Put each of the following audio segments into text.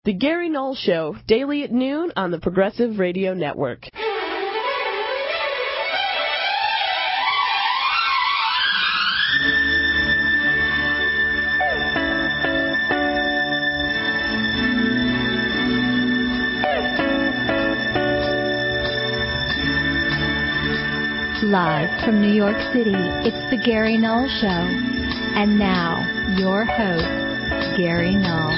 The Gary Null Show, daily at noon on the Progressive Radio Network. Live from New York City, it's The Gary Null Show. And now, your host, Gary Null.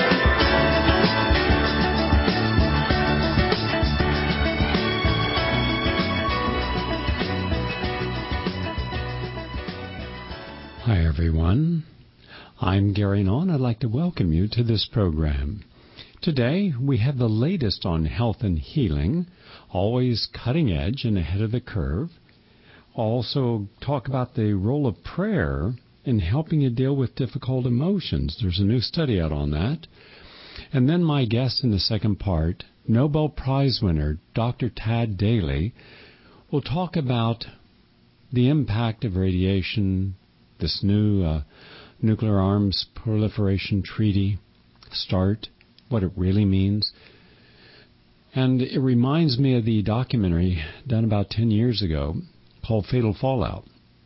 Hi, everyone. I'm Gary Null, and I'd like to welcome you to this program. Today, we have the latest on health and healing, always cutting edge and ahead of the curve. Also, talk about the role of prayer in helping you deal with difficult emotions. There's a new study out on that. And then my guest in the second part, Nobel Prize winner Dr. Tad Daly, will talk about the impact of radiation, this new nuclear arms proliferation treaty, START, what it really means. And it reminds me of the documentary done about 10 years ago called Fatal Fallout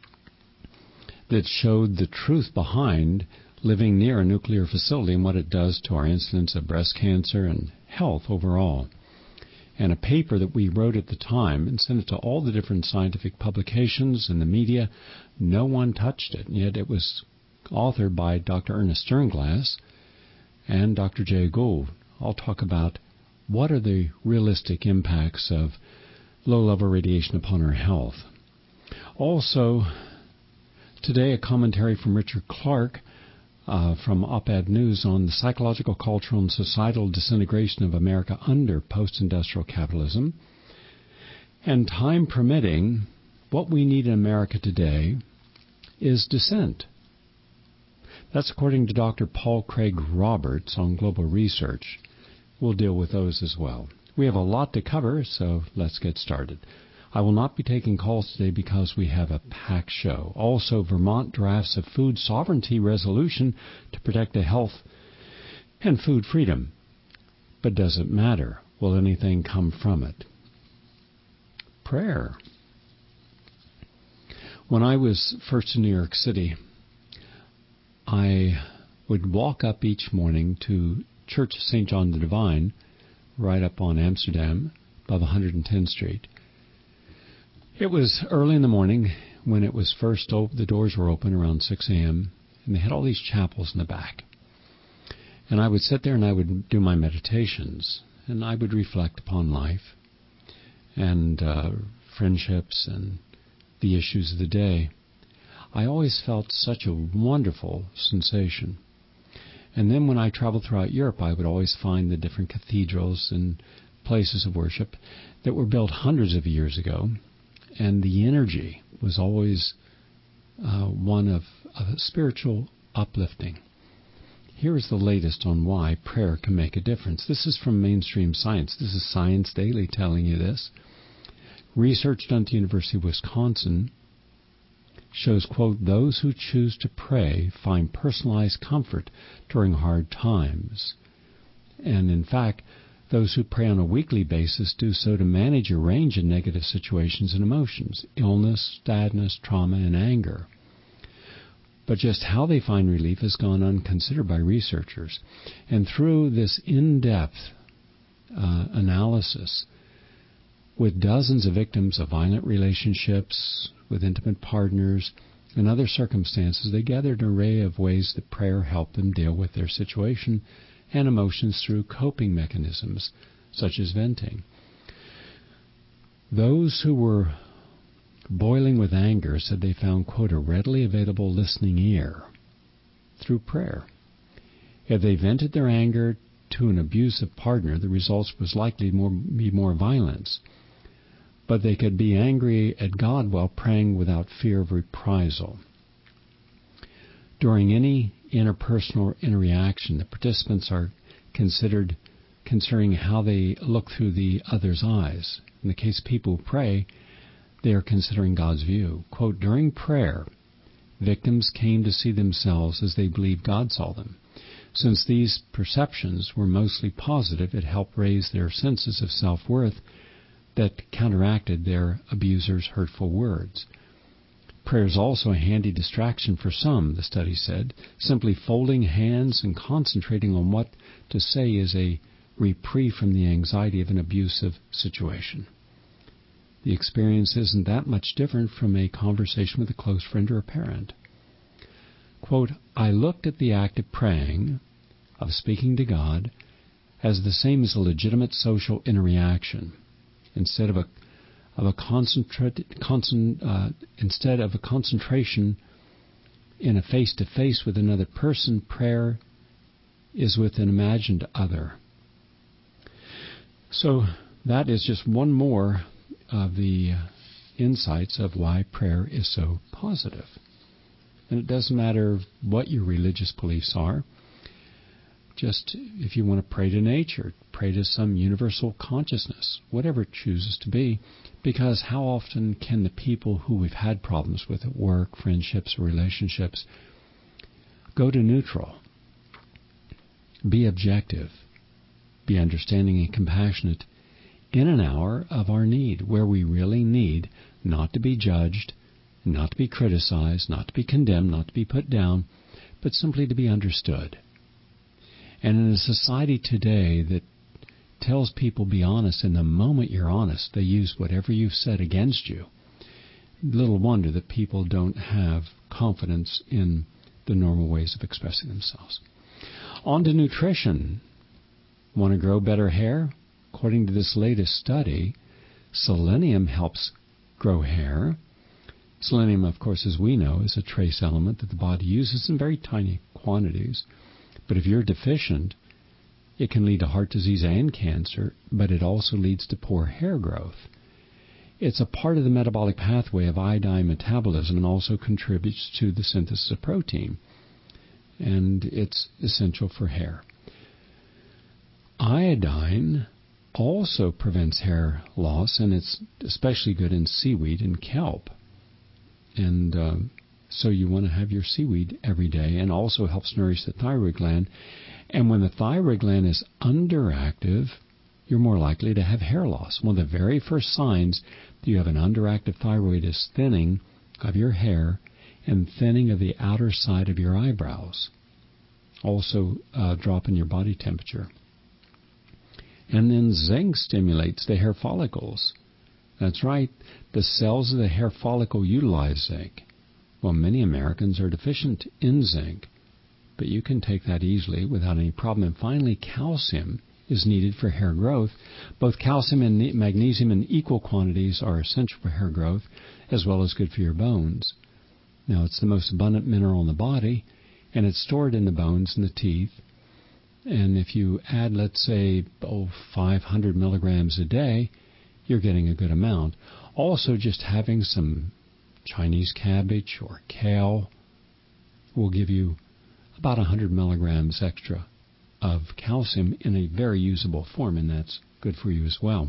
that showed the truth behind living near a nuclear facility and what it does to our incidence of breast cancer and health overall. And a paper that we wrote at the time and sent it to all the different scientific publications and the media. No one touched it, and yet it was authored by Dr. Ernest Sternglass and Dr. Jay Gould. I'll talk about what are the realistic impacts of low-level radiation upon our health. Also, today a commentary from Richard Clark from Op-Ed News on the psychological, cultural, and societal disintegration of America under post-industrial capitalism. And time permitting, what we need in America today is dissent. That's according to Dr. Paul Craig Roberts on Global Research. We'll deal with those as well. We have a lot to cover, so let's get started. I will not be taking calls today because we have a packed show. Also, Vermont drafts a food sovereignty resolution to protect the health and food freedom. But does it matter? Will anything come from it? Prayer. When I was first in New York City, I would walk up each morning to Church of St. John the Divine, right up on Amsterdam, above 110th Street. It was early in the morning when it was first open. The doors were open around 6 a.m., and they had all these chapels in the back. And I would sit there and I would do my meditations, and I would reflect upon life and friendships and the issues of the day. I always felt such a wonderful sensation. And then when I traveled throughout Europe, I would always find the different cathedrals and places of worship that were built hundreds of years ago. And the energy was always one of spiritual uplifting. Here is the latest on why prayer can make a difference. This is from Mainstream Science. This is Science Daily telling you this. Research done at the University of Wisconsin shows, quote, those who choose to pray find personalized comfort during hard times. And in fact, those who pray on a weekly basis do so to manage a range of negative situations and emotions, illness, sadness, trauma, and anger. But just how they find relief has gone unconsidered by researchers. And through this in-depth analysis, with dozens of victims of violent relationships, with intimate partners, and other circumstances, they gathered an array of ways that prayer helped them deal with their situation and emotions through coping mechanisms, such as venting. Those who were boiling with anger said they found, quote, a readily available listening ear through prayer. If they vented their anger to an abusive partner, the results was likely be more violence. But they could be angry at God while praying without fear of reprisal. During any interpersonal interaction, the participants are considering how they look through the other's eyes. In the case of people who pray, they are considering God's view. Quote, during prayer, victims came to see themselves as they believed God saw them. Since these perceptions were mostly positive, it helped raise their senses of self-worth that counteracted their abuser's hurtful words. Prayer is also a handy distraction for some, the study said. Simply folding hands and concentrating on what to say is a reprieve from the anxiety of an abusive situation. The experience isn't that much different from a conversation with a close friend or a parent. Quote, I looked at the act of praying, of speaking to God, as the same as a legitimate social interaction. Instead of a concentration in a face-to-face with another person, prayer is with an imagined other. So that is just one more of the insights of why prayer is so positive. And it doesn't matter what your religious beliefs are. Just if you want to pray to nature, pray to some universal consciousness, whatever it chooses to be, because how often can the people who we've had problems with at work, friendships, or relationships, go to neutral, be objective, be understanding and compassionate in an hour of our need, where we really need not to be judged, not to be criticized, not to be condemned, not to be put down, but simply to be understood. And in a society today that tells people be honest, and the moment you're honest, they use whatever you've said against you, little wonder that people don't have confidence in the normal ways of expressing themselves. On to nutrition. Want to grow better hair? According to this latest study, selenium helps grow hair. Selenium, of course, as we know, is a trace element that the body uses in very tiny quantities. But if you're deficient, it can lead to heart disease and cancer, but it also leads to poor hair growth. It's a part of the metabolic pathway of iodine metabolism and also contributes to the synthesis of protein. And it's essential for hair. Iodine also prevents hair loss, and it's especially good in seaweed and kelp. And so you want to have your seaweed every day, and also helps nourish the thyroid gland. And when the thyroid gland is underactive, you're more likely to have hair loss. One of the very first signs that you have an underactive thyroid is thinning of your hair and thinning of the outer side of your eyebrows. Also drop in your body temperature. And then zinc stimulates the hair follicles. That's right, the cells of the hair follicle utilize zinc. Well, many Americans are deficient in zinc, but you can take that easily without any problem. And finally, calcium is needed for hair growth. Both calcium and magnesium in equal quantities are essential for hair growth, as well as good for your bones. Now, it's the most abundant mineral in the body, and it's stored in the bones and the teeth. And if you add, let's say, 500 milligrams a day, you're getting a good amount. Also, just having some Chinese cabbage or kale will give you about 100 milligrams extra of calcium in a very usable form, and that's good for you as well.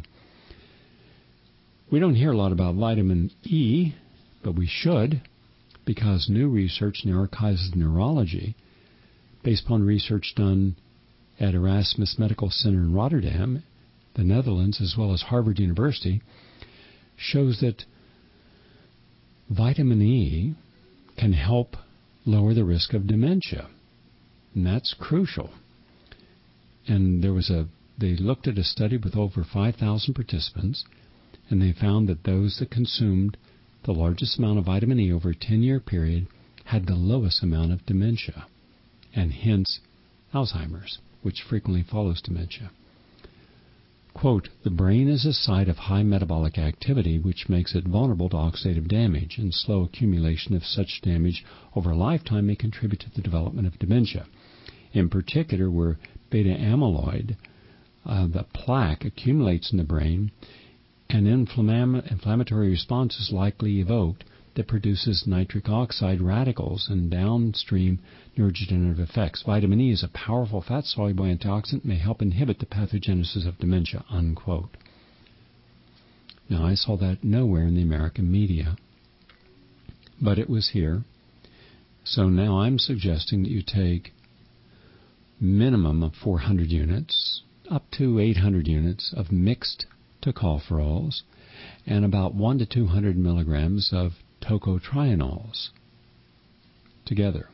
We don't hear a lot about vitamin E, but we should, because new research in the Archives of Neurology, based upon research done at Erasmus Medical Center in Rotterdam, the Netherlands, as well as Harvard University, shows that vitamin E can help lower the risk of dementia. And that's crucial. And they looked at a study with over 5,000 participants, and they found that those that consumed the largest amount of vitamin E over a 10-year period had the lowest amount of dementia, and hence Alzheimer's, which frequently follows dementia. Quote, the brain is a site of high metabolic activity, which makes it vulnerable to oxidative damage, and slow accumulation of such damage over a lifetime may contribute to the development of dementia. In particular, where beta amyloid, the plaque, accumulates in the brain, an inflammatory response is likely evoked that produces nitric oxide radicals and downstream neurodegenerative effects. Vitamin E is a powerful fat-soluble antioxidant, may help inhibit the pathogenesis of dementia, unquote. Now, I saw that nowhere in the American media, but it was here. So now I'm suggesting that you take minimum of 400 units, up to 800 units of mixed tocopherols, and about 1 to 200 milligrams of tocotrienols together.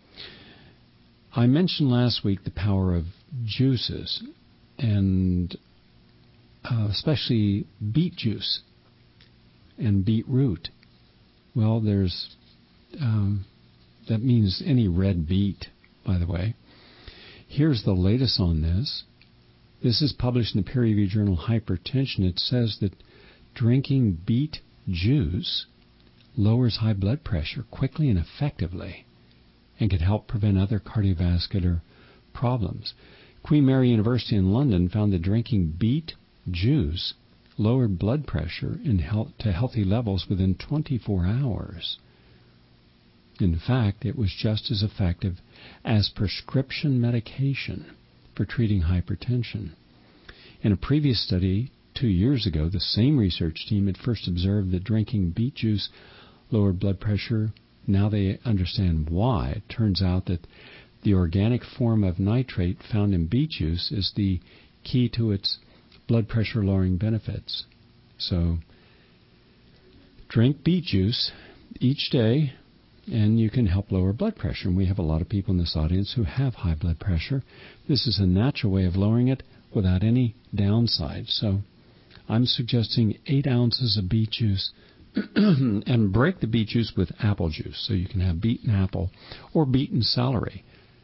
I mentioned last week the power of juices, and especially beet juice and beetroot. Well, there's that means any red beet, by the way. Here's the latest on this. This is published in the peer-reviewed journal Hypertension. It says that drinking beet juice lowers high blood pressure quickly and effectively and can help prevent other cardiovascular problems. Queen Mary University in London found that drinking beet juice lowered blood pressure to healthy levels within 24 hours. In fact, it was just as effective as prescription medication for treating hypertension. In a previous study 2 years ago, the same research team had first observed that drinking beet juice lowered blood pressure. Now they understand why. It turns out that the organic form of nitrate found in beet juice is the key to its blood pressure lowering benefits. So drink beet juice each day, and you can help lower blood pressure. And we have a lot of people in this audience who have high blood pressure. This is a natural way of lowering it without any downside. So I'm suggesting 8 ounces of beet juice and break the beet juice with apple juice. So you can have beet and apple or beet and celery.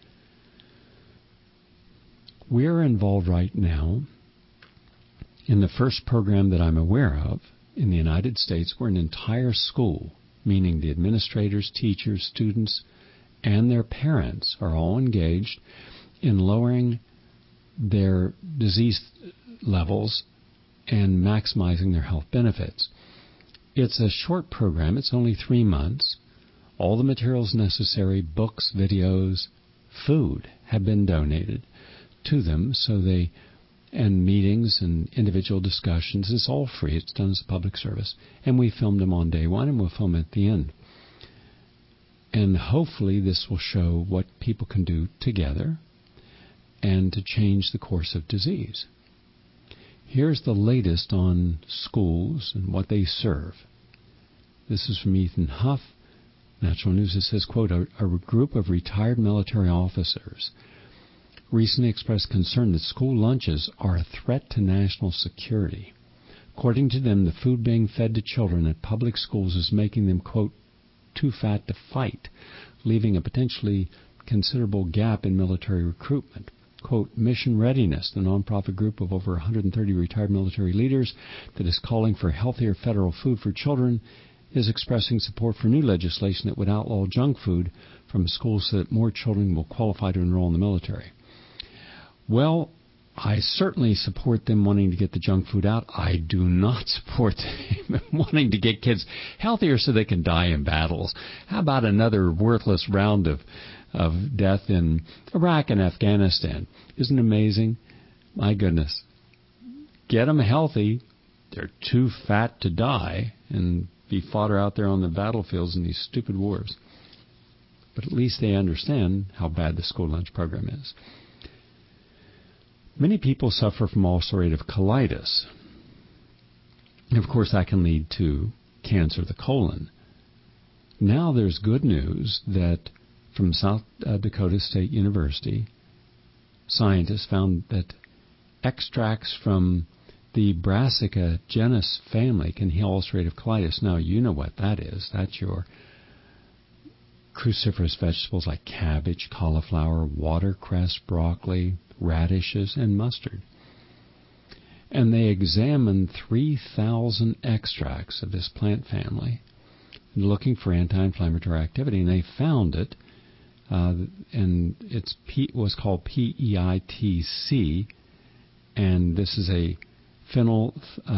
We're involved right now in the first program that I'm aware of in the United States where an entire school, meaning the administrators, teachers, students, and their parents are all engaged in lowering their disease levels and maximizing their health benefits. It's a short program. It's only 3 months. All the materials necessary, books, videos, food, have been donated to them, and meetings and individual discussions. It's all free. It's done as a public service. And we filmed them on day one, and we'll film at the end. And hopefully this will show what people can do together and to change the course of disease. Here's the latest on schools and what they serve. This is from Ethan Huff, Natural News. It says, quote, a group of retired military officers recently expressed concern that school lunches are a threat to national security. According to them, the food being fed to children at public schools is making them, quote, too fat to fight, leaving a potentially considerable gap in military recruitment. Quote, Mission Readiness, the nonprofit group of over 130 retired military leaders that is calling for healthier federal food for children, is expressing support for new legislation that would outlaw junk food from schools so that more children will qualify to enroll in the military. Well, I certainly support them wanting to get the junk food out. I do not support them wanting to get kids healthier so they can die in battles. How about another worthless round of death in Iraq and Afghanistan? Isn't it amazing? My goodness. Get them healthy. They're too fat to die and be fodder out there on the battlefields in these stupid wars. But at least they understand how bad the school lunch program is. Many people suffer from ulcerative colitis. And of course, that can lead to cancer of the colon. Now there's good news that from South Dakota State University, scientists found that extracts from the Brassica genus family can heal ulcerative colitis. Now, you know what that is. That's your cruciferous vegetables like cabbage, cauliflower, watercress, broccoli, radishes, and mustard. And they examined 3,000 extracts of this plant family looking for anti-inflammatory activity, and they found it, and it was called PEITC, and this is a phenyl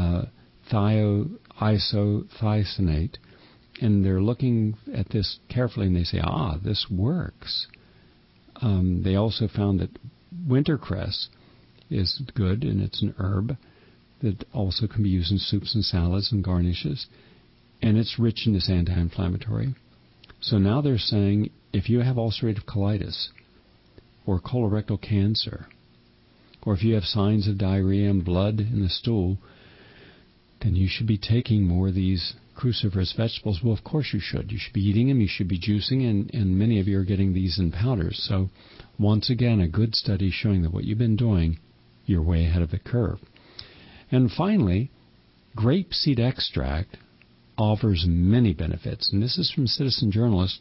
thioisothiocyanate, and they're looking at this carefully, and they say, this works. They also found that wintercress is good, and it's an herb that also can be used in soups and salads and garnishes, and it's rich in this anti-inflammatory. So now they're saying if you have ulcerative colitis, or colorectal cancer, or if you have signs of diarrhea and blood in the stool, then you should be taking more of these cruciferous vegetables. Well, of course you should. You should be eating them, you should be juicing, and many of you are getting these in powders. So once again, a good study showing that what you've been doing, you're way ahead of the curve. And finally, grapeseed extract offers many benefits. And this is from citizen journalist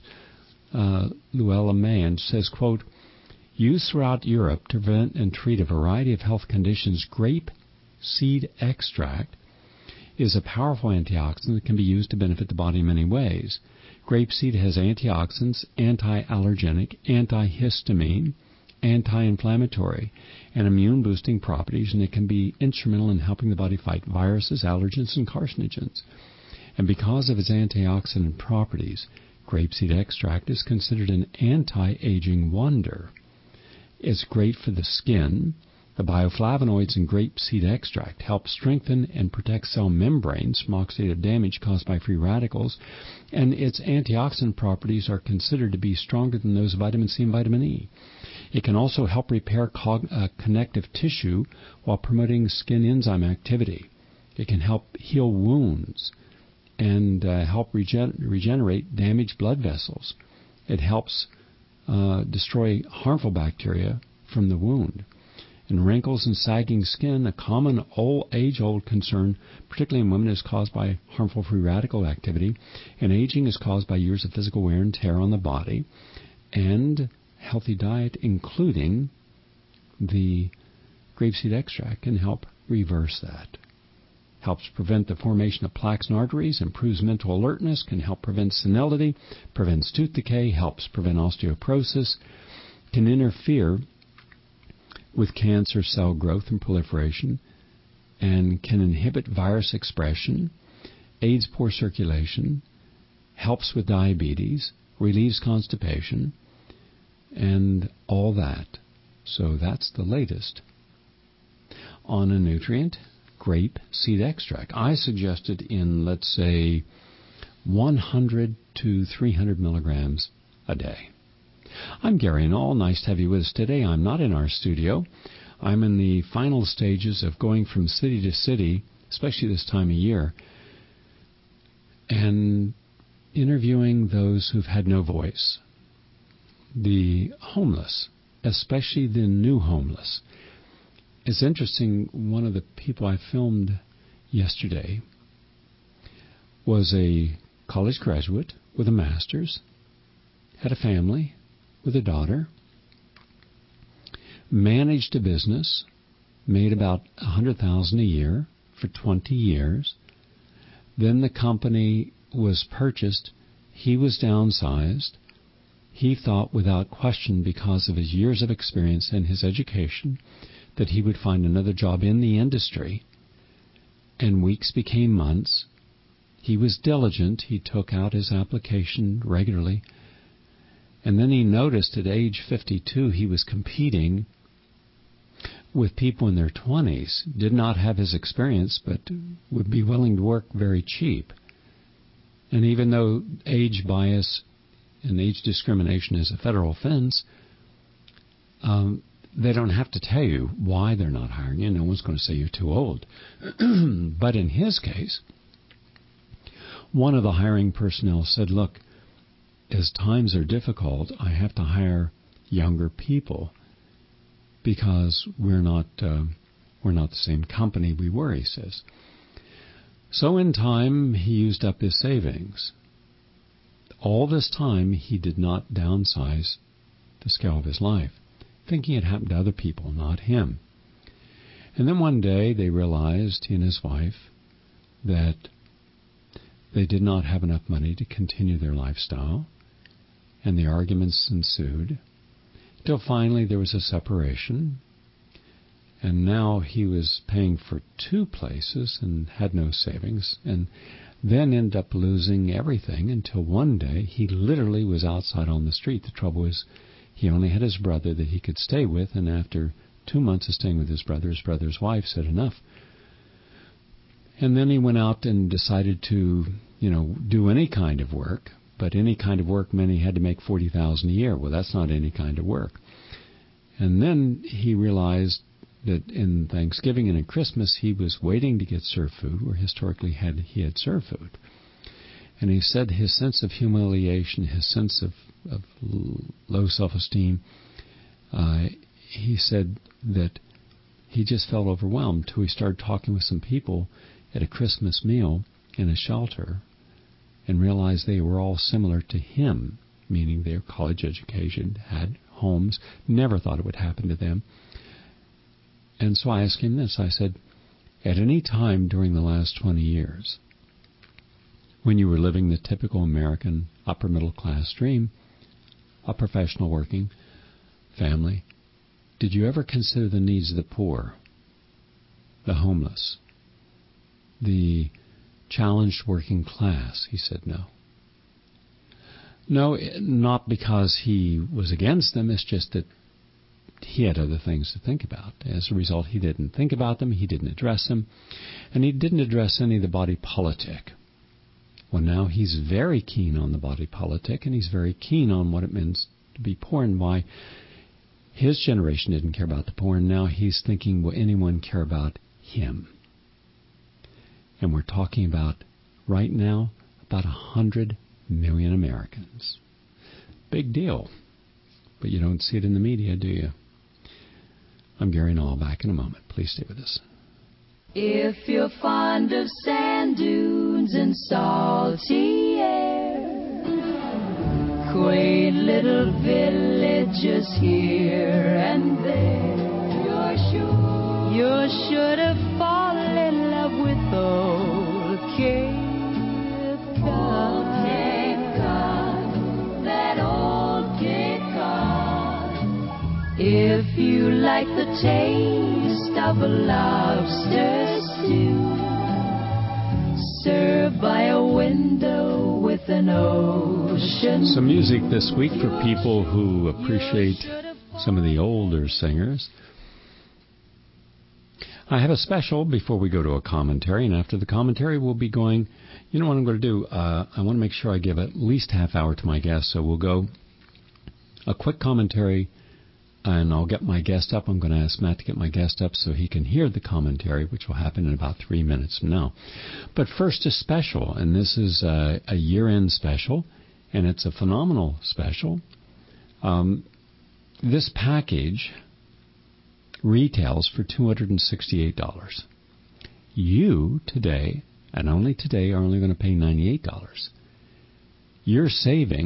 Luella May, says, quote, used throughout Europe to prevent and treat a variety of health conditions, grape seed extract is a powerful antioxidant that can be used to benefit the body in many ways. Grapeseed has antioxidants, anti-allergenic, antihistamine, anti-inflammatory, and immune-boosting properties, and it can be instrumental in helping the body fight viruses, allergens, and carcinogens. And because of its antioxidant properties, grapeseed extract is considered an anti-aging wonder. It's great for the skin. The bioflavonoids in grapeseed extract help strengthen and protect cell membranes from oxidative damage caused by free radicals, and its antioxidant properties are considered to be stronger than those of vitamin C and vitamin E. It can also help repair connective tissue while promoting skin enzyme activity. It can help heal wounds and help regenerate damaged blood vessels. It helps destroy harmful bacteria from the wound. And wrinkles and sagging skin, a common age-old concern, particularly in women, is caused by harmful free radical activity. And aging is caused by years of physical wear and tear on the body. And healthy diet, including the grapeseed extract, can help reverse that. Helps prevent the formation of plaques and arteries, improves mental alertness, can help prevent senility, prevents tooth decay, helps prevent osteoporosis, can interfere with cancer cell growth and proliferation, and can inhibit virus expression, aids poor circulation, helps with diabetes, relieves constipation, and all that. So that's the latest on a nutrient, grape seed extract. I suggested in, let's say, 100 to 300 milligrams a day. I'm Gary Null. Nice to have you with us today. I'm not in our studio. I'm in the final stages of going from city to city, especially this time of year, and interviewing those who've had no voice, the homeless, especially the new homeless. It's interesting, one of the people I filmed yesterday was a college graduate with a master's, had a family with a daughter, managed a business, made about $100,000 a year for 20 years. Then the company was purchased. He was downsized. He thought without question, because of his years of experience and his education, that he would find another job in the industry. And weeks became months. He was diligent. He took out his application regularly. And then he noticed at age 52 he was competing with people in their 20s, did not have his experience, but would be willing to work very cheap. And even though age bias and age discrimination is a federal offense, they don't have to tell you why they're not hiring you. No one's going to say you're too old. But in his case, one of the hiring personnel said, look, as times are difficult, I have to hire younger people because we're not the same company we were, he says. So in time, he used up his savings. All this time, he did not downsize the scale of his life, thinking it happened to other people, not him. And then one day, they realized, he and his wife, that they did not have enough money to continue their lifestyle, and the arguments ensued, till finally there was a separation, and now he was paying for 2 places and had no savings, and then ended up losing everything until one day he literally was outside on the street. The trouble is, he only had his brother that he could stay with, and after 2 months of staying with his brother's wife said enough. And then he went out and decided to, do any kind of work. But any kind of work meant he had to make $40,000 a year. Well, that's not any kind of work. And then he realized that in Thanksgiving and in Christmas he was waiting to get served food where historically he had served food. And he said his sense of humiliation, his sense of low self-esteem, he said that he just felt overwhelmed till he started talking with some people at a Christmas meal in a shelter and realized they were all similar to him, meaning their college education, had homes, never thought it would happen to them. And so I asked him this. I said, at any time during the last 20 years, when you were living the typical American upper middle class dream, a professional working family, did you ever consider the needs of the poor, the homeless, the challenged working class? He said no. No, not because he was against them. It's just that he had other things to think about. As a result, he didn't think about them. He didn't address them. And he didn't address any of the body politic. Well, now he's very keen on the body politic, and he's very keen on what it means to be poor and why his generation didn't care about the poor. And now he's thinking, will anyone care about him? And we're talking about, right now, about 100 million Americans. Big deal. But you don't see it in the media, do you? I'm Gary Null. Back in a moment. Please stay with us. If you're fond of sand dunes and salty air, quaint little villages here and there, you're sure to fall in love with old Cape Cod. That old Cape Cod. If you like the taste of a lobster stew, served by a window with an ocean. Some music this week for people who appreciate some of the older singers. I have a special before we go to a commentary, and after the commentary we'll be going, you know what I'm going to do? I want to make sure I give at least half hour to my guests, so we'll go a quick commentary, and I'll get my guest up. I'm going to ask Matt to get my guest up so he can hear the commentary, which will happen in about 3 minutes from now. But first, a special, and this is a year-end special, and it's a phenomenal special. This package retails for $268. You today, and only today, are only going to pay $98. You're saving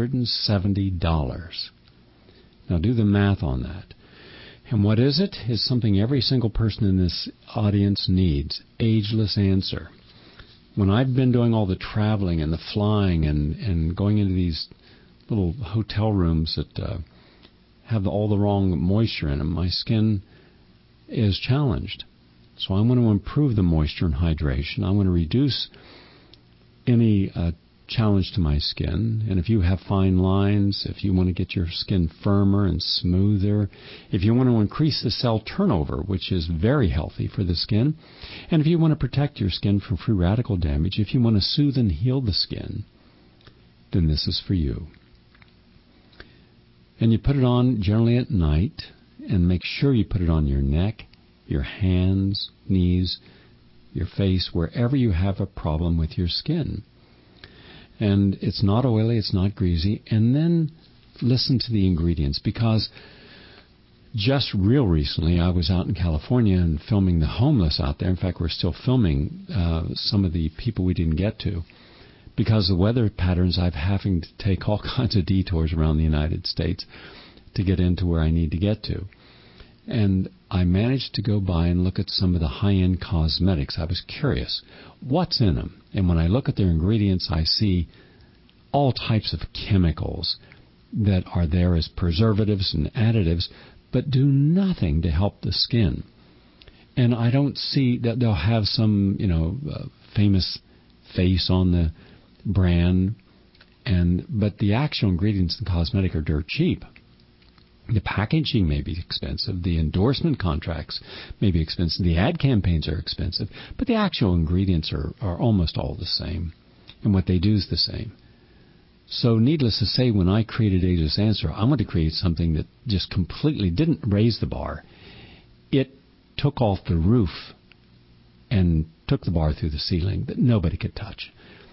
$170. Now do the math on that. And what is it? It's something every single person in this audience needs. Ageless answer. When I've been doing all the traveling and the flying and going into these little hotel rooms that have all the wrong moisture in them, my skin is challenged. So I want to improve the moisture and hydration. I want to reduce any challenge to my skin. And if you have fine lines, if you want to get your skin firmer and smoother, if you want to increase the cell turnover, which is very healthy for the skin, and if you want to protect your skin from free radical damage, if you want to soothe and heal the skin, then this is for you. And you put it on generally at night, and make sure you put it on your neck, your hands, knees, your face, wherever you have a problem with your skin. And it's not oily, it's not greasy. And then listen to the ingredients, because just real recently I was out in California and filming the homeless out there. In fact, we're still filming some of the people we didn't get to. Because of the weather patterns, I'm having to take all kinds of detours around the United States to get into where I need to get to. And I managed to go by and look at some of the high-end cosmetics. I was curious, what's in them? And when I look at their ingredients, I see all types of chemicals that are there as preservatives and additives, but do nothing to help the skin. And I don't see that they'll have some, famous face on the brand, but the actual ingredients in cosmetic are dirt cheap. The packaging may be expensive, the endorsement contracts may be expensive, the ad campaigns are expensive, but the actual ingredients are almost all the same, and what they do is the same. So needless to say, when I created Ageless Answer, I'm going to create something that just completely didn't raise the bar. It took off the roof and took the bar through the ceiling that nobody could touch.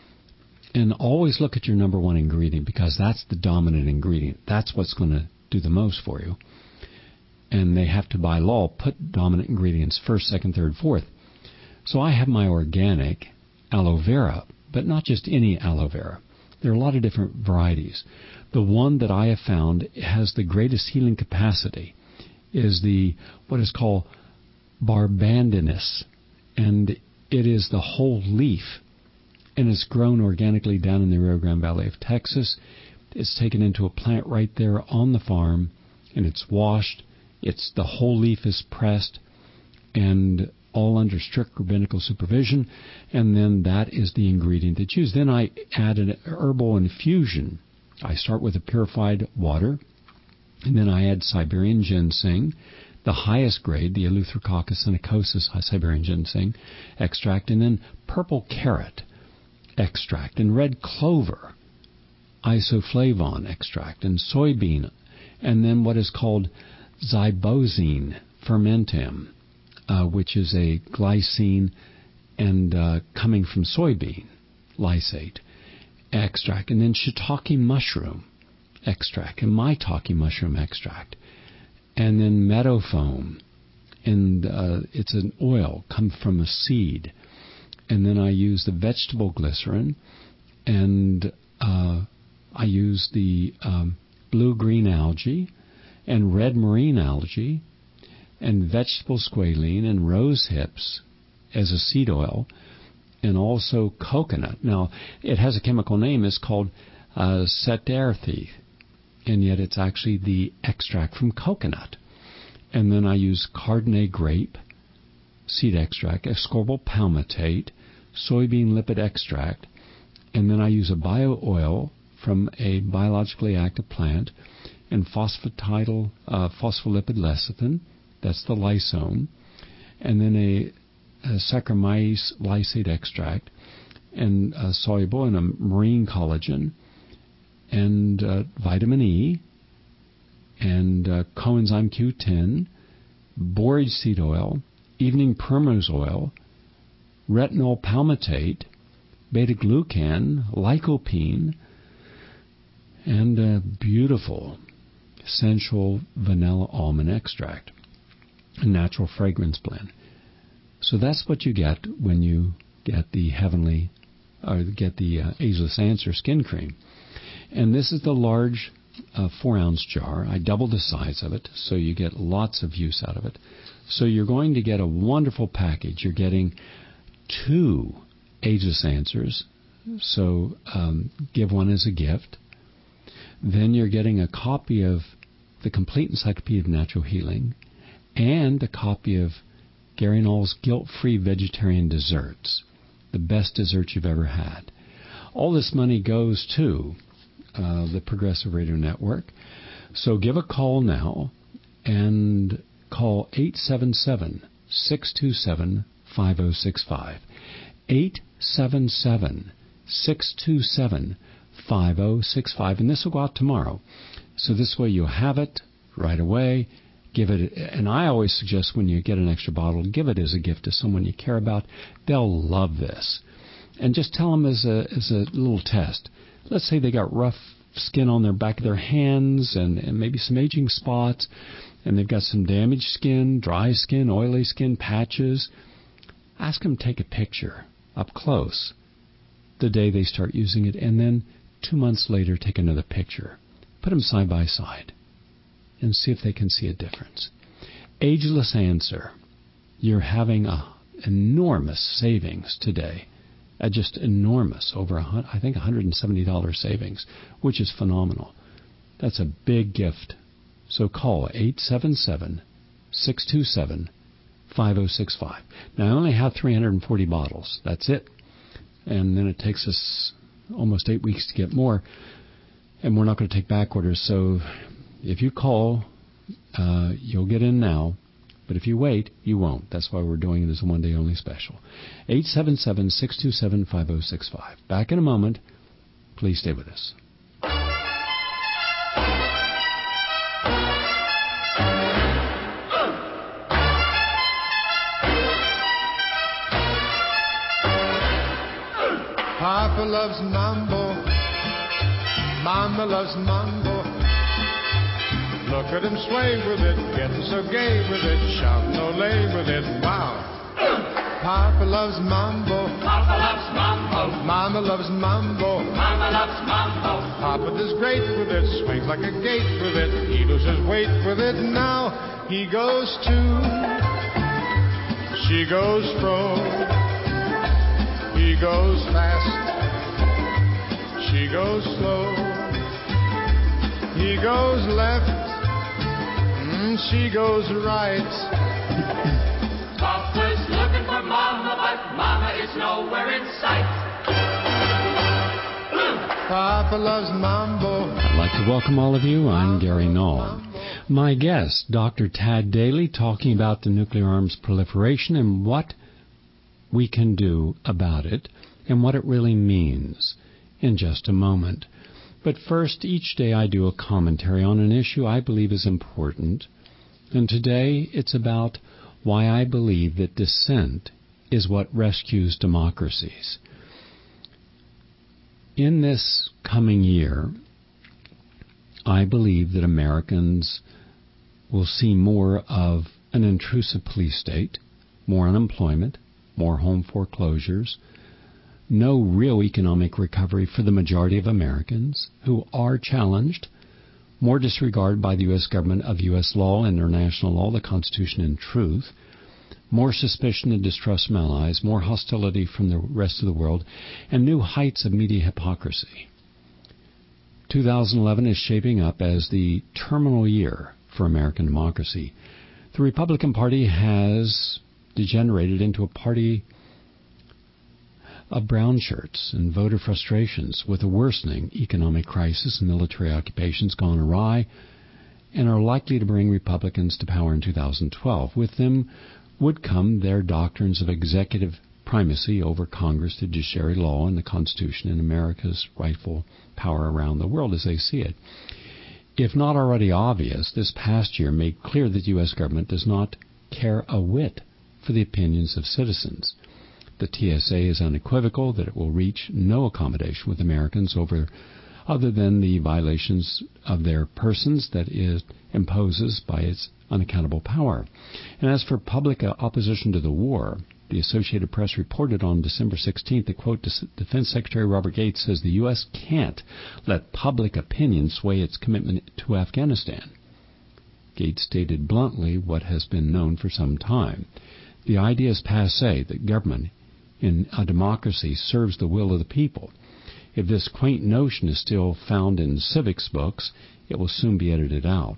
And always look at your number one ingredient, because that's the dominant ingredient. That's what's going to do the most for you. And they have to, by law, put dominant ingredients first, second, third, fourth. So I have my organic aloe vera, but not just any aloe vera. There are a lot of different varieties. The one that I have found has the greatest healing capacity is the what is called Barbandinus, and it is the whole leaf, and it's grown organically down in the Rio Grande Valley of Texas. It's taken into a plant right there on the farm, and it's washed. It's the whole leaf is pressed, and all under strict rabbinical supervision, and then that is the ingredient that's used. Then I add an herbal infusion. I start with a purified water, and then I add Siberian ginseng, the highest grade, the Eleutherococcus sinocosus Siberian ginseng extract, and then purple carrot extract, and red clover isoflavone extract, and soybean, and then what is called zibosine fermentum, which is a glycine and coming from soybean lysate extract, and then shiitake mushroom extract and maitake mushroom extract, and then meadow foam, and it's an oil come from a seed, and then I use the vegetable glycerin, and I use the blue-green algae and red marine algae, and vegetable squalene and rose hips as a seed oil, and also coconut. Now, it has a chemical name. It's called ceterethine, and yet it's actually the extract from coconut. And then I use Chardonnay grape seed extract, ascorbyl palmitate, soybean lipid extract, and then I use a bio oil from a biologically active plant, and phospholipid lecithin, that's the lysome, and then a Saccharomyces lysate extract, and soluble in a marine collagen, and vitamin E, and coenzyme Q10, borage seed oil, evening primrose oil, retinol palmitate, beta-glucan, lycopene, and a beautiful essential vanilla almond extract, a natural fragrance blend. So that's what you get when you get the heavenly, or get the Ageless Answer skin cream. And this is the large 4-ounce jar. I doubled the size of it, so you get lots of use out of it. So you're going to get a wonderful package. You're getting 2 Ageless Answers, so give one as a gift. Then you're getting a copy of the Complete Encyclopedia of Natural Healing and a copy of Gary Null's Guilt-Free Vegetarian Desserts, the best desserts you've ever had. All this money goes to the Progressive Radio Network. So give a call now, and call 877-627-5065. 877-627-5065, and this will go out tomorrow. So this way you'll have it right away. Give it, and I always suggest when you get an extra bottle, give it as a gift to someone you care about. They'll love this. And just tell them as a little test. Let's say they got rough skin on their back of their hands and maybe some aging spots, and they've got some damaged skin, dry skin, oily skin, patches. Ask them to take a picture up close the day they start using it, and then 2 months later take another picture. Put them side by side and see if they can see a difference. Ageless Answer. You're having enormous savings today. Just enormous, over I think $170 savings, which is phenomenal. That's a big gift. So call 877-627-5065. Now, I only have 340 bottles. That's it. And then it takes us almost 8 weeks to get more. And we're not going to take back orders. So if you call, you'll get in now. But if you wait, you won't. That's why we're doing it as a one-day only special. 877-627-5065. Back in a moment. Please stay with us. Papa loves mambo, Mama loves mambo. Look at him sway with it, getting so gay with it, shouting ole with it, wow. Papa loves mambo, Papa loves mambo. Mama loves mambo, Mama loves mambo. Papa does great with it, swings like a gate with it, he loses weight with it. Now he goes to, she goes fro, he goes fast, she goes slow, he goes left, she goes right. Papa's looking for Mama, but Mama is nowhere in sight. Papa loves mambo. I'd like to welcome all of you. I'm Gary Null. My guest, Dr. Tad Daly, talking about the nuclear arms proliferation and what we can do about it and what it really means in just a moment. But first, each day I do a commentary on an issue I believe is important. And today it's about why I believe that dissent is what rescues democracies. In this coming year, I believe that Americans will see more of an intrusive police state, more unemployment, more home foreclosures, no real economic recovery for the majority of Americans who are challenged, more disregard by the U.S. government of U.S. law, international law, the Constitution, and truth, more suspicion and distrust from allies, more hostility from the rest of the world, and new heights of media hypocrisy. 2011 is shaping up as the terminal year for American democracy. The Republican Party has degenerated into a party of brown shirts and voter frustrations, with a worsening economic crisis and military occupations gone awry, and are likely to bring Republicans to power in 2012. With them would come their doctrines of executive primacy over Congress, the judiciary, law, and the Constitution, and America's rightful power around the world as they see it. If not already obvious, this past year made clear that the U.S. government does not care a whit for the opinions of citizens. The TSA is unequivocal that it will reach no accommodation with Americans other than the violations of their persons that it imposes by its unaccountable power. And as for public opposition to the war, the Associated Press reported on December 16th that, quote, Defense Secretary Robert Gates says the U.S. can't let public opinion sway its commitment to Afghanistan. Gates stated bluntly what has been known for some time. The idea is passé that government in a democracy serves the will of the people. If this quaint notion is still found in civics books, it will soon be edited out.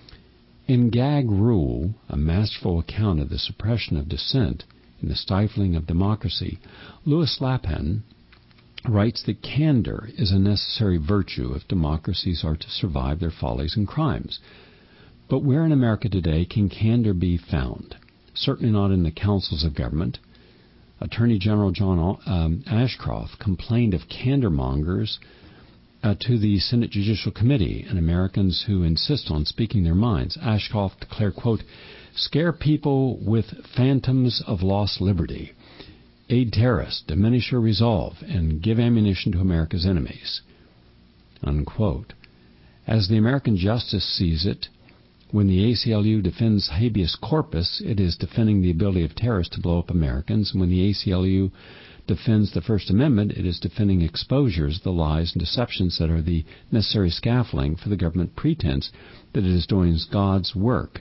In Gag Rule, a masterful account of the suppression of dissent and the stifling of democracy, Louis Lapan writes that candor is a necessary virtue if democracies are to survive their follies and crimes. But where in America today can candor be found? Certainly not in the councils of government. Attorney General John Ashcroft complained of candor mongers to the Senate Judicial Committee and Americans who insist on speaking their minds. Ashcroft declared, quote, scare people with phantoms of lost liberty, aid terrorists, diminish your resolve, and give ammunition to America's enemies, unquote. As the American justice sees it, when the ACLU defends habeas corpus, it is defending the ability of terrorists to blow up Americans. And when the ACLU defends the First Amendment, it is defending exposures, the lies and deceptions that are the necessary scaffolding for the government pretense that it is doing God's work.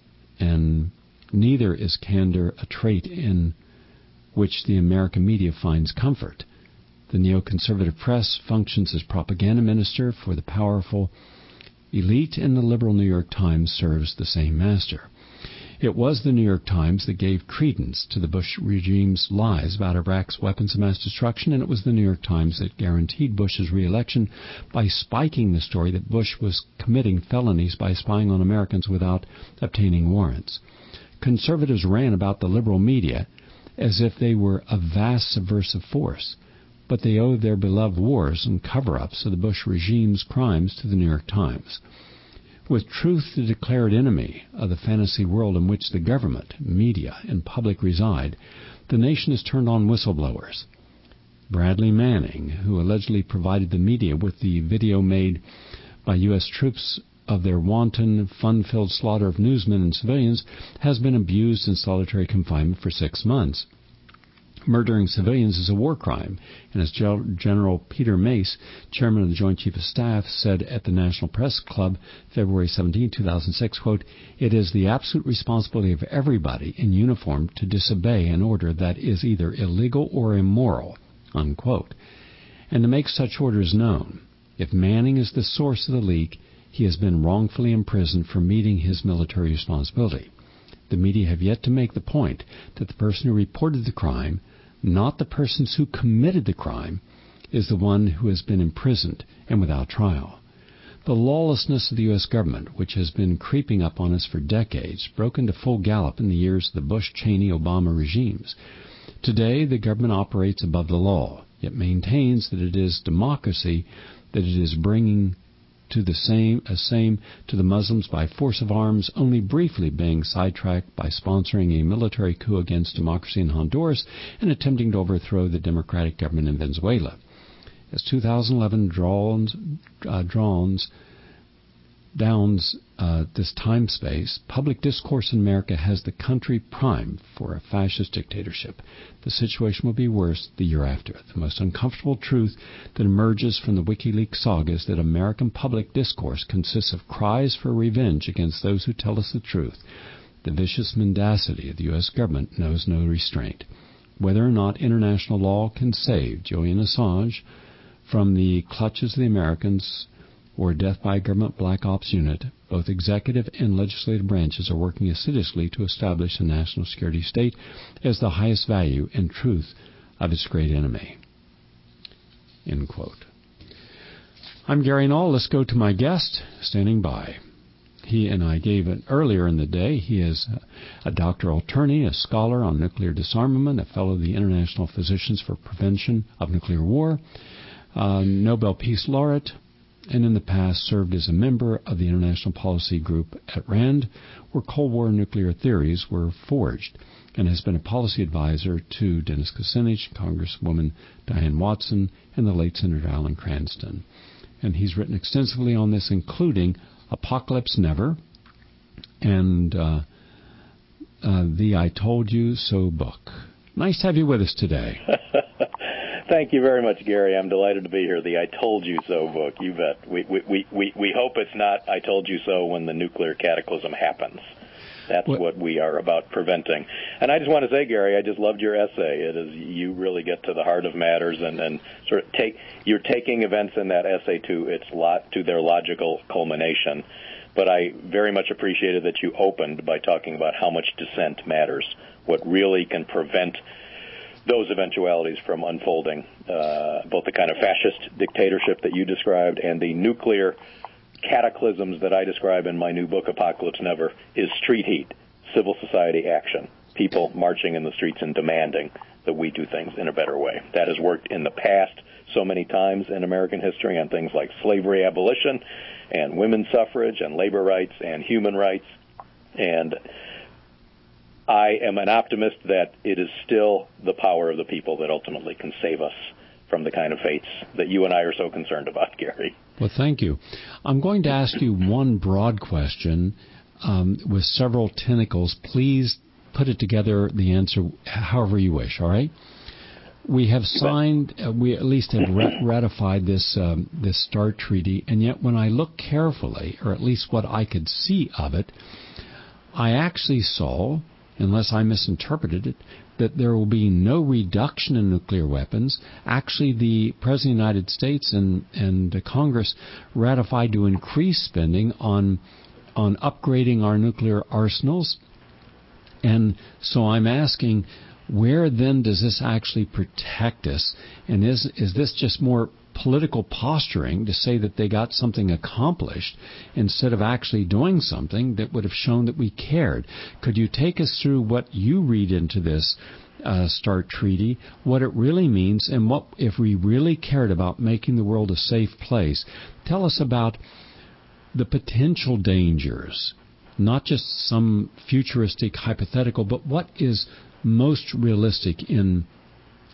And neither is candor a trait in which the American media finds comfort. The neoconservative press functions as propaganda minister for the powerful elite, and the liberal New York Times serves the same master. It was the New York Times that gave credence to the Bush regime's lies about Iraq's weapons of mass destruction, and it was the New York Times that guaranteed Bush's re-election by spiking the story that Bush was committing felonies by spying on Americans without obtaining warrants. Conservatives ran about the liberal media as if they were a vast subversive force, but they owed their beloved wars and cover-ups of the Bush regime's crimes to the New York Times. With truth the declared enemy of the fantasy world in which the government, media, and public reside, the nation has turned on whistleblowers. Bradley Manning, who allegedly provided the media with the video made by U.S. troops of their wanton, fun-filled slaughter of newsmen and civilians, has been abused in solitary confinement for 6 months. Murdering civilians is a war crime, and as General Peter Mace, chairman of the Joint Chiefs of Staff, said at the National Press Club February 17, 2006, quote, "It is the absolute responsibility of everybody in uniform to disobey an order that is either illegal or immoral," unquote, and to make such orders known. If Manning is the source of the leak, he has been wrongfully imprisoned for meeting his military responsibility. The media have yet to make the point that the person who reported the crime, not the persons who committed the crime, is the one who has been imprisoned and without trial. The lawlessness of the U.S. government, which has been creeping up on us for decades, broke into full gallop in the years of the Bush, Cheney, Obama regimes. Today, the government operates above the law, yet maintains that it is democracy that it is bringing to the same to the Muslims by force of arms, only briefly being sidetracked by sponsoring a military coup against democracy in Honduras and attempting to overthrow the democratic government in Venezuela. As 2011 downs this time space, public discourse in America has the country primed for a fascist dictatorship. The situation will be worse the year after. The most uncomfortable truth that emerges from the WikiLeaks saga is that American public discourse consists of cries for revenge against those who tell us the truth. The vicious mendacity of the U.S. government knows no restraint. Whether or not international law can save Julian Assange from the clutches of the Americans or death by a government black ops unit, both executive and legislative branches are working assiduously to establish a national security state as the highest value and truth of its great enemy. End quote. I'm Gary Null. Let's go to my guest standing by. He and I gave it earlier in the day. He is a doctoral attorney, a scholar on nuclear disarmament, a fellow of the International Physicians for Prevention of Nuclear War, Nobel Peace Laureate, and in the past served as a member of the international policy group at RAND, where Cold War nuclear theories were forged, and has been a policy advisor to Dennis Kucinich, Congresswoman Diane Watson, and the late Senator Alan Cranston. And he's written extensively on this, including Apocalypse Never and the I Told You So book. Nice to have you with us today. Thank you very much, Gary. I'm delighted to be here. The I Told You So book, you bet. We hope it's not I Told You So when the nuclear cataclysm happens. That's what we are about preventing. And I just want to say, Gary, I just loved your essay. It is, you really get to the heart of matters and sort of you're taking events in that essay to their logical culmination. But I very much appreciated that you opened by talking about how much dissent matters, what really can prevent those eventualities from unfolding, both the kind of fascist dictatorship that you described and the nuclear cataclysms that I describe in my new book, Apocalypse Never, is street heat, civil society action, people marching in the streets and demanding that we do things in a better way. That has worked in the past so many times in American history on things like slavery abolition and women's suffrage and labor rights and human rights. And I am an optimist that it is still the power of the people that ultimately can save us from the kind of fates that you and I are so concerned about, Gary. Well, thank you. I'm going to ask you one broad question with several tentacles. Please put it together, the answer, however you wish, all right? We have signed, we at least have ratified this START treaty, and yet when I look carefully, or at least what I could see of it, I actually saw, unless I misinterpreted it, that there will be no reduction in nuclear weapons. Actually, the President of the United States and the Congress ratified to increase spending on upgrading our nuclear arsenals. And so I'm asking, where then does this actually protect us? And is this just more political posturing to say that they got something accomplished instead of actually doing something that would have shown that we cared? Could you take us through what you read into this START treaty, what it really means, and what if we really cared about making the world a safe place? Tell us about the potential dangers, not just some futuristic hypothetical, but what is most realistic in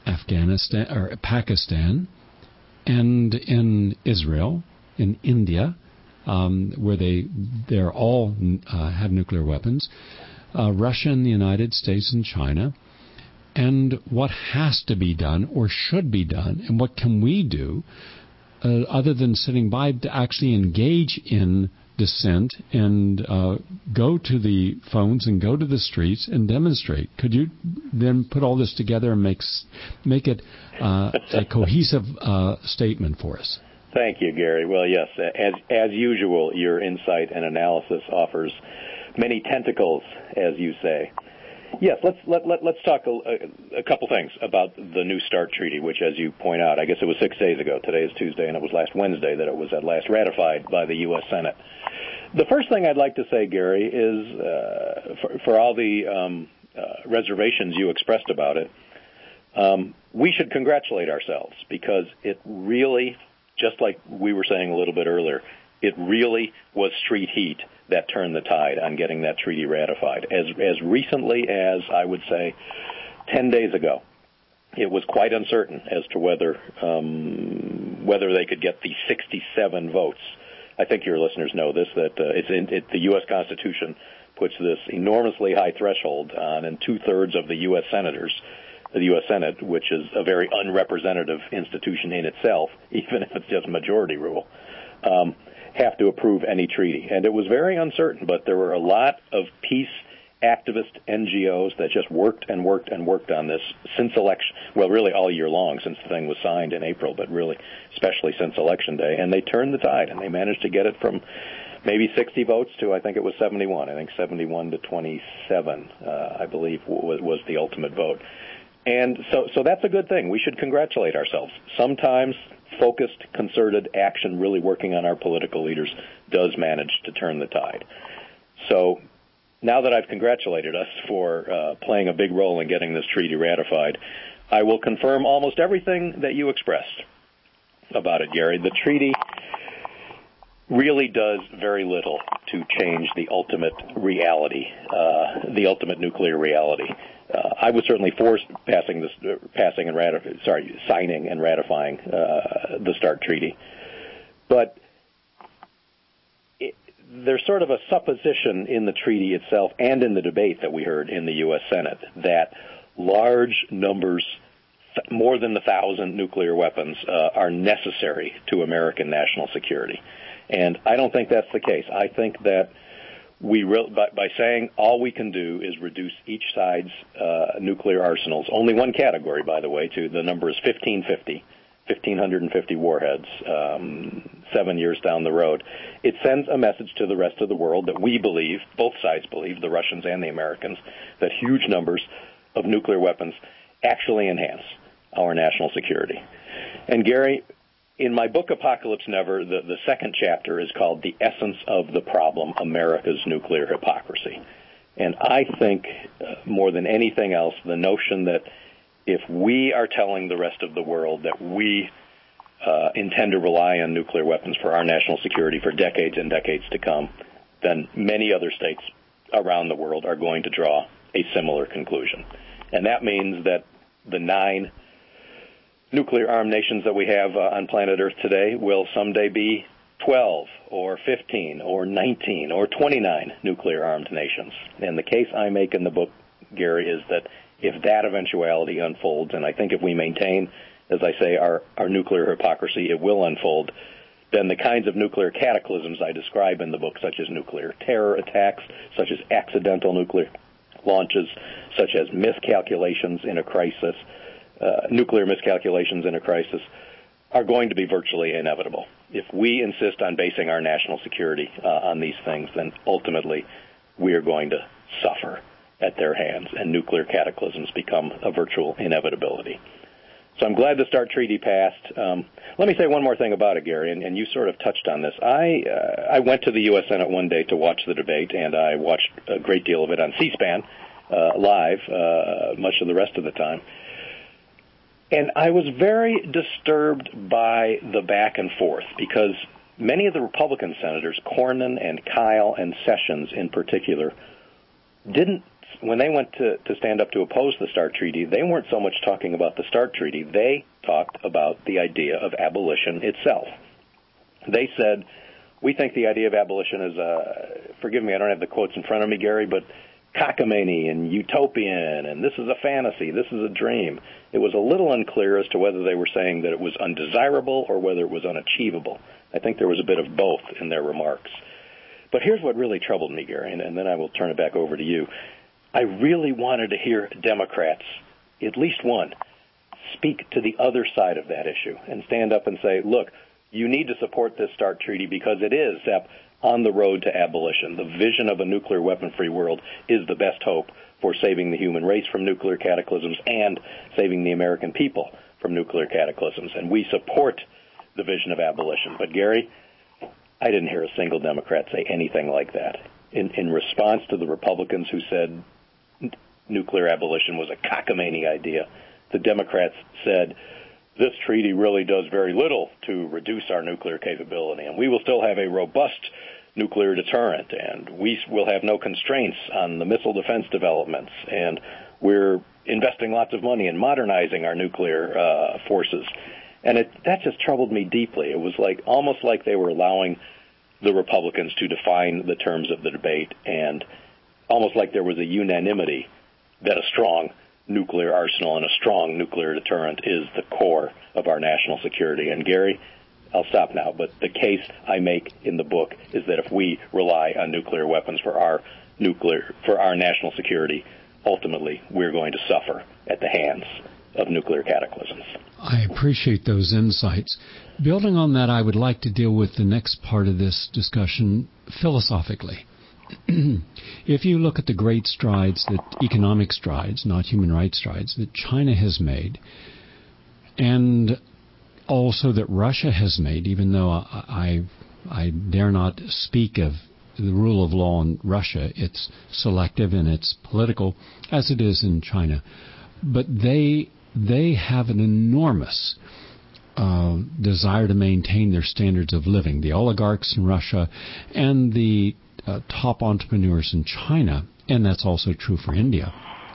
Afghanistan or Pakistan, and in Israel, in India, where they're all have nuclear weapons, Russia and the United States and China, and what has to be done or should be done, and what can we do other than sitting by to actually engage in dissent and go to the phones and go to the streets and demonstrate. Could you then put all this together and make it a cohesive statement for us? Thank you, Gary. Well, yes, as usual, your insight and analysis offers many tentacles, as you say. Yes, let's talk a couple things about the New START treaty, which, as you point out, I guess it was 6 days ago. Today is Tuesday, and it was last Wednesday that it was at last ratified by the U.S. Senate. The first thing I'd like to say, Gary, is for all the reservations you expressed about it, we should congratulate ourselves because it really, just like we were saying a little bit earlier, it really was street heat that turned the tide on getting that treaty ratified. As recently as, I would say, 10 days ago, it was quite uncertain as to whether they could get the 67 votes. I think your listeners know this, that the U.S. Constitution puts this enormously high threshold on, and 2/3 of the U.S. senators, the U.S. Senate, which is a very unrepresentative institution in itself, even if it's just majority rule, have to approve any treaty. And it was very uncertain, but there were a lot of peace activist NGOs that just worked and worked and worked on this since election, well, really all year long since the thing was signed in April, but really especially since Election Day. And they turned the tide, and they managed to get it from maybe 60 votes to, I think it was 71. I think 71 to 27, I believe, was the ultimate vote. And so that's a good thing. We should congratulate ourselves. Sometimes focused, concerted action, really working on our political leaders, does manage to turn the tide. So now that I've congratulated us for playing a big role in getting this treaty ratified, I will confirm almost everything that you expressed about it, Gary. The treaty really does very little to change the ultimate reality, the ultimate nuclear reality. I was certainly forced signing and ratifying the START treaty, but there's sort of a supposition in the treaty itself and in the debate that we heard in the U.S. Senate that large numbers, more than 1,000 nuclear weapons, are necessary to American national security. And I don't think that's the case. I think that by saying all we can do is reduce each side's nuclear arsenals, only one category, by the way, to the number is 1,550 warheads 7 years down the road. It sends a message to the rest of the world that we believe, both sides believe, the Russians and the Americans, that huge numbers of nuclear weapons actually enhance our national security. And Gary, in my book, Apocalypse Never, the second chapter is called The Essence of the Problem, America's Nuclear Hypocrisy. And I think, more than anything else, the notion that if we are telling the rest of the world that we intend to rely on nuclear weapons for our national security for decades and decades to come, then many other states around the world are going to draw a similar conclusion. And that means that the 9 nuclear-armed nations that we have on planet Earth today will someday be 12 or 15 or 19 or 29 nuclear-armed nations. And the case I make in the book, Gary, is that if that eventuality unfolds, and I think if we maintain, as I say, our nuclear hypocrisy, it will unfold, then the kinds of nuclear cataclysms I describe in the book, such as nuclear terror attacks, such as accidental nuclear launches, such as miscalculations in a crisis, nuclear miscalculations in a crisis, are going to be virtually inevitable. If we insist on basing our national security on these things, then ultimately we are going to suffer at their hands, and nuclear cataclysms become a virtual inevitability. So I'm glad the START treaty passed. Let me say one more thing about it, Gary, and you sort of touched on this. I went to the U.S. Senate one day to watch the debate, and I watched a great deal of it on C-SPAN live much of the rest of the time. And I was very disturbed by the back and forth because many of the Republican senators, Cornyn and Kyle and Sessions in particular, didn't when they went to stand up to oppose the START Treaty, they weren't so much talking about the START Treaty. They talked about the idea of abolition itself. They said, we think the idea of abolition is, forgive me, I don't have the quotes in front of me, Gary, but cockamamie and utopian, and this is a fantasy, this is a dream. It was a little unclear as to whether they were saying that it was undesirable or whether it was unachievable. I think there was a bit of both in their remarks. But here's what really troubled me, Gary, and then I will turn it back over to you. I really wanted to hear Democrats, at least one, speak to the other side of that issue and stand up and say, look, you need to support this START treaty because it is on the road to abolition. The vision of a nuclear weapon-free world is the best hope for saving the human race from nuclear cataclysms and saving the American people from nuclear cataclysms. And we support the vision of abolition. But, Gary, I didn't hear a single Democrat say anything like that. In response to the Republicans who said nuclear abolition was a cockamamie idea, the Democrats said, this treaty really does very little to reduce our nuclear capability, and we will still have a robust nuclear deterrent, and we will have no constraints on the missile defense developments, and we're investing lots of money in modernizing our nuclear forces. And that just troubled me deeply. It was almost like they were allowing the Republicans to define the terms of the debate, and almost like there was a unanimity that a strong nuclear arsenal and a strong nuclear deterrent is the core of our national security. And Gary, I'll stop now, but the case I make in the book is that if we rely on nuclear weapons for our national security, ultimately we're going to suffer at the hands of nuclear cataclysms. I appreciate those insights. Building on that, I would like to deal with the next part of this discussion philosophically. If you look at the great strides, economic strides, not human rights strides, that China has made, and also that Russia has made, even though I dare not speak of the rule of law in Russia, it's selective and it's political, as it is in China. But they have an enormous desire to maintain their standards of living. The oligarchs in Russia and the top entrepreneurs in China, and that's also true for India.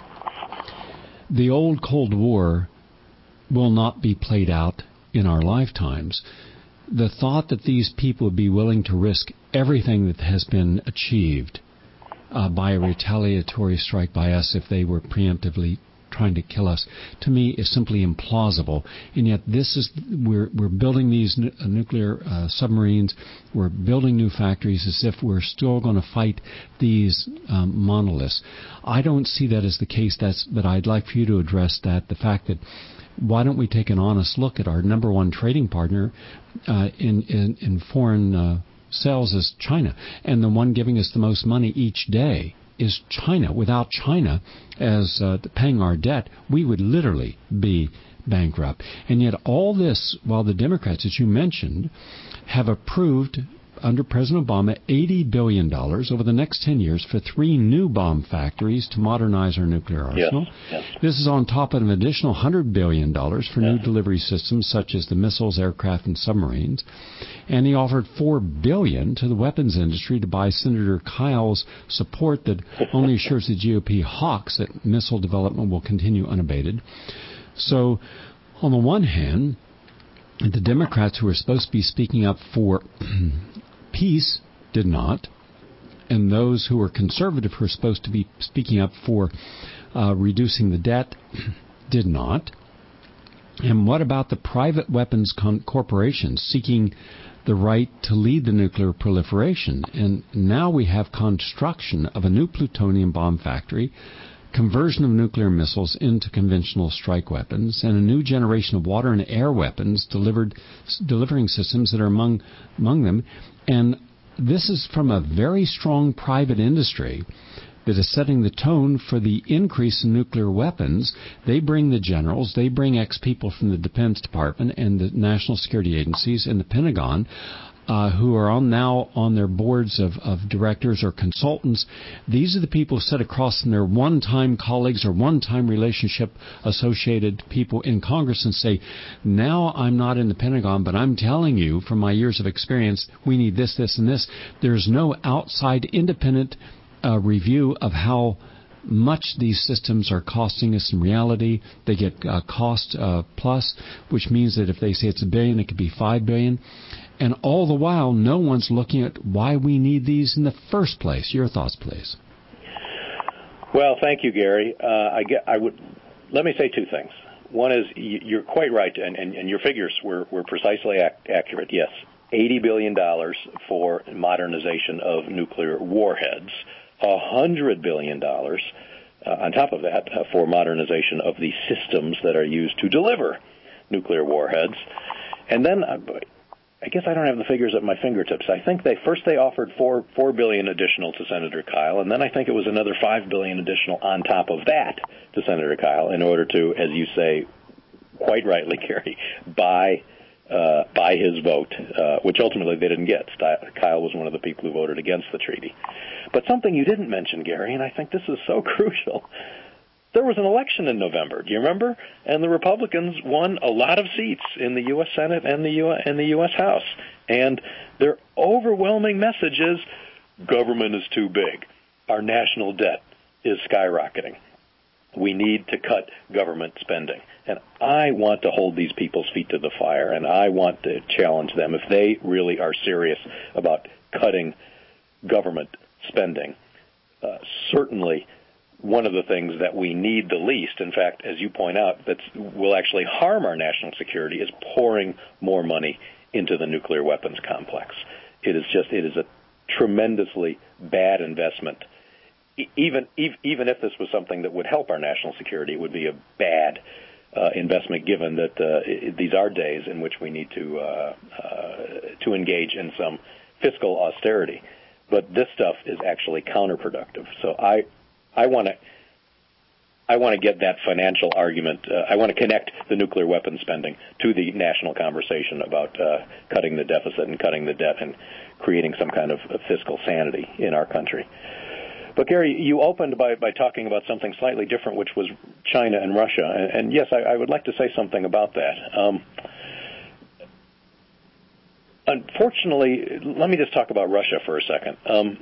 The old Cold War will not be played out in our lifetimes. The thought that these people would be willing to risk everything that has been achieved by a retaliatory strike by us if they were preemptively trying to kill us, to me, is simply implausible. And yet we're building these nuclear submarines, we're building new factories as if we're still going to fight these monoliths. I don't see that as the case, but I'd like for you to address that, the fact that why don't we take an honest look at our number one trading partner in foreign sales is China, and the one giving us the most money each day is China. Without China as paying our debt, we would literally be bankrupt. And yet all this, while the Democrats, as you mentioned, have approved under President Obama $80 billion over the next 10 years for 3 new bomb factories to modernize our nuclear arsenal. Yes. This is on top of an additional $100 billion for new delivery systems such as the missiles, aircraft, and submarines. And he offered $4 billion to the weapons industry to buy Senator Kyle's support that only assures the GOP hawks that missile development will continue unabated. So, on the one hand, the Democrats who are supposed to be speaking up for peace did not, and those who are conservative who are supposed to be speaking up for reducing the debt did not. And what about the private weapons corporations seeking the right to lead the nuclear proliferation? And now we have construction of a new plutonium bomb factory, conversion of nuclear missiles into conventional strike weapons, and a new generation of water and air weapons delivering systems that are among them. And this is from a very strong private industry that is setting the tone for the increase in nuclear weapons. They bring the generals, they bring ex-people from the Defense Department and the national security agencies and the Pentagon, who are now on their boards of directors or consultants. These are the people who sit across from their one-time colleagues or one-time relationship-associated people in Congress and say, now I'm not in the Pentagon, but I'm telling you from my years of experience, we need this, this, and this. There's no outside independent review of how much these systems are costing us in reality. They get cost plus, which means that if they say it's $1 billion, it could be $5 billion. And all the while, no one's looking at why we need these in the first place. Your thoughts, please. Well, thank you, Gary. Let me say two things. One is you're quite right, and your figures were precisely accurate. Yes, $80 billion for modernization of nuclear warheads, $100 billion on top of that for modernization of the systems that are used to deliver nuclear warheads. And then I guess I don't have the figures at my fingertips. I think they offered $4 billion additional to Senator Kyl, and then I think it was another $5 billion additional on top of that to Senator Kyl in order to, as you say, quite rightly, Gary, buy his vote, which ultimately they didn't get. Kyl was one of the people who voted against the treaty. But something you didn't mention, Gary, and I think this is so crucial. There was an election in November. Do you remember? And the Republicans won a lot of seats in the U.S. Senate and the U.S. House. And their overwhelming message is government is too big. Our national debt is skyrocketing. We need to cut government spending. And I want to hold these people's feet to the fire, and I want to challenge them if they really are serious about cutting government spending. Certainly, one of the things that we need the least, in fact, as you point out, that will actually harm our national security, is pouring more money into the nuclear weapons complex. It is a tremendously bad investment. Even if this was something that would help our national security, it would be a bad investment, given that these are days in which we need to engage in some fiscal austerity. But this stuff is actually counterproductive. So I want to get that financial argument. I want to connect the nuclear weapons spending to the national conversation about cutting the deficit and cutting the debt and creating some kind of fiscal sanity in our country. But, Gary, you opened by talking about something slightly different, which was China and Russia. And yes, I would like to say something about that. Unfortunately, let me just talk about Russia for a second.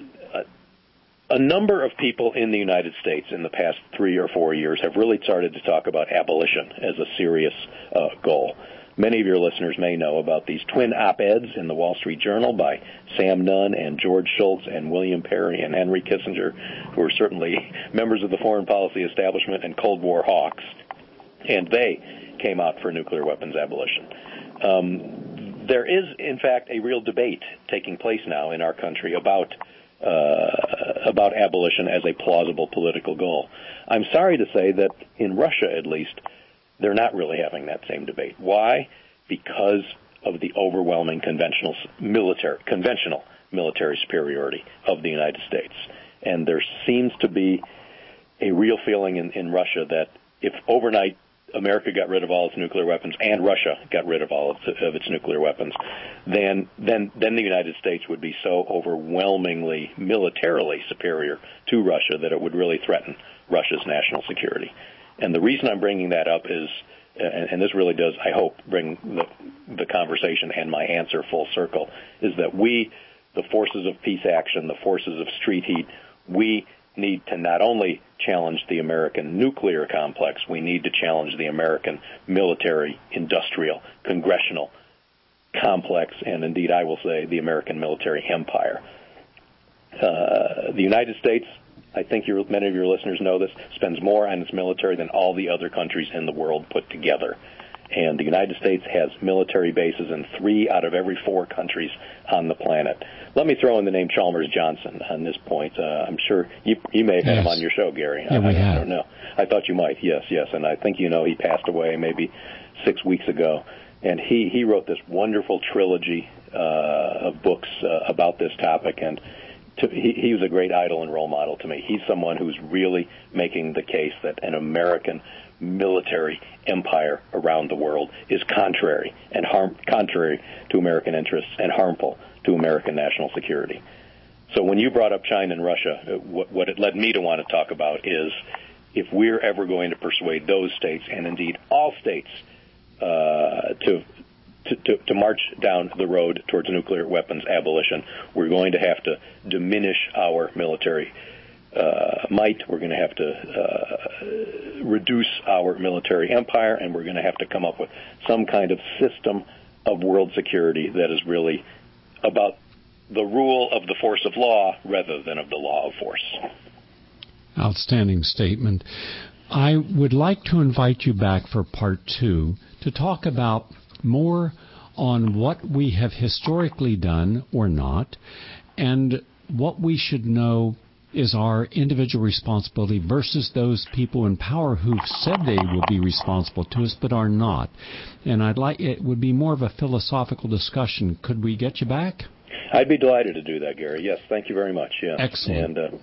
A number of people in the United States in the past 3 or 4 years have really started to talk about abolition as a serious goal. Many of your listeners may know about these twin op-eds in the Wall Street Journal by Sam Nunn and George Shultz and William Perry and Henry Kissinger, who are certainly members of the foreign policy establishment and Cold War hawks, and they came out for nuclear weapons abolition. There is, in fact, a real debate taking place now in our country about abolition as a plausible political goal. I'm sorry to say that in Russia, at least, they're not really having that same debate. Why? Because of the overwhelming conventional military superiority of the United States. And there seems to be a real feeling in Russia that if overnight America got rid of all its nuclear weapons and Russia got rid of all of its nuclear weapons, then the United States would be so overwhelmingly militarily superior to Russia that it would really threaten Russia's national security. And the reason I'm bringing that up is, and this really does, I hope, bring the conversation and my answer full circle, is that we, the forces of peace action, the forces of street heat, we need to not only challenge the American nuclear complex, we need to challenge the American military, industrial, congressional complex, and indeed, I will say, the American military empire. The United States, I think many of your listeners know this, spends more on its military than all the other countries in the world put together. And the United States has military bases in 3 out of every 4 countries on the planet. Let me throw in the name Chalmers Johnson on this point. I'm sure you may have had him on your show, Gary. Yeah, we have. I don't know. I thought you might. Yes. And I think you know he passed away maybe 6 weeks ago. And he wrote this wonderful trilogy of books about this topic, and he was a great idol and role model to me. He's someone who's really making the case that an American military empire around the world is contrary to American interests and harmful to American national security. So when you brought up China and Russia, what it led me to want to talk about is if we're ever going to persuade those states, and indeed all states, to march down the road towards nuclear weapons abolition, we're going to have to diminish our military might. We're going to have to reduce our military empire, and we're going to have to come up with some kind of system of world security that is really about the rule of the force of law rather than of the law of force. Outstanding statement. I would like to invite you back for part 2 to talk about more on what we have historically done or not, and what we should know is our individual responsibility versus those people in power who've said they will be responsible to us but are not. And it would be more of a philosophical discussion. Could we get you back? I'd be delighted to do that, Gary. Yes, thank you very much. Yeah. Excellent. And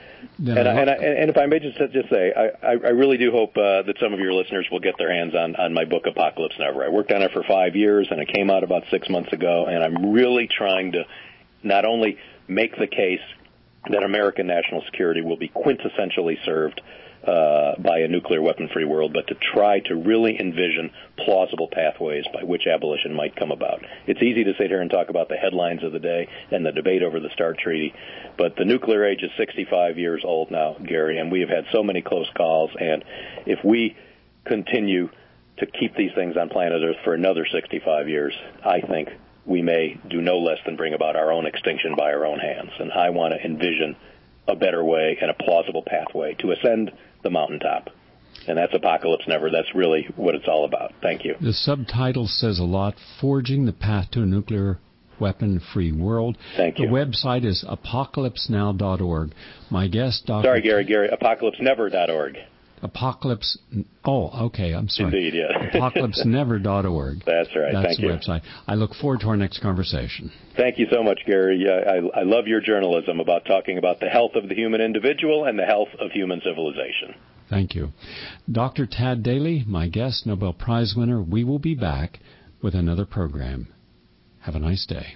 if I may just say, I really do hope that some of your listeners will get their hands on my book, Apocalypse Never. I worked on it for 5 years, and it came out about 6 months ago, and I'm really trying to not only make the case that American national security will be quintessentially served by a nuclear weapon-free world, but to try to really envision plausible pathways by which abolition might come about. It's easy to sit here and talk about the headlines of the day and the debate over the START Treaty, but the nuclear age is 65 years old now, Gary, and we have had so many close calls, and if we continue to keep these things on planet Earth for another 65 years, I think we may do no less than bring about our own extinction by our own hands. And I want to envision a better way and a plausible pathway to ascend the mountaintop. And that's Apocalypse Never. That's really what it's all about. Thank you. The subtitle says a lot, Forging the Path to a Nuclear Weapon-Free World. Thank you. The website is apocalypsenow.org. My guest, Dr. Sorry, Gary, apocalypsenever.org. Apocalypse. Oh, okay. I'm sorry. Indeed, yeah. Apocalypsenever.org. That's right. That's Thank you. the website. I look forward to our next conversation. Thank you so much, Gary. I love your journalism about talking about the health of the human individual and the health of human civilization. Thank you. Dr. Tad Daly, my guest, Nobel Prize winner. We will be back with another program. Have a nice day.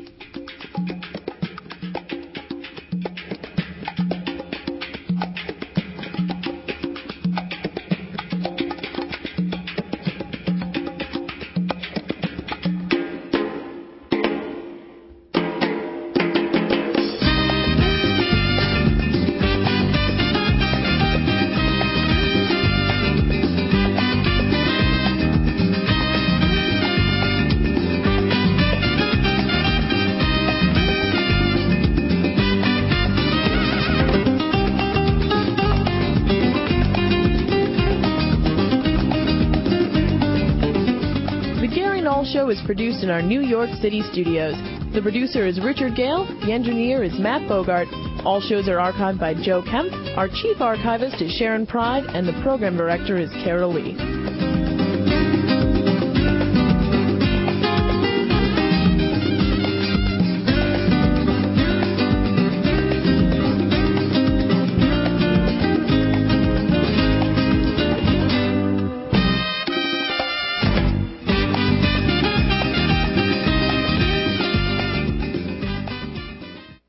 Show is produced in our New York City studios. The producer is Richard Gale. The engineer is Matt Bogart. All shows are archived by Joe Kemp. Our chief archivist is Sharon Pride, and the program director is Carol Lee.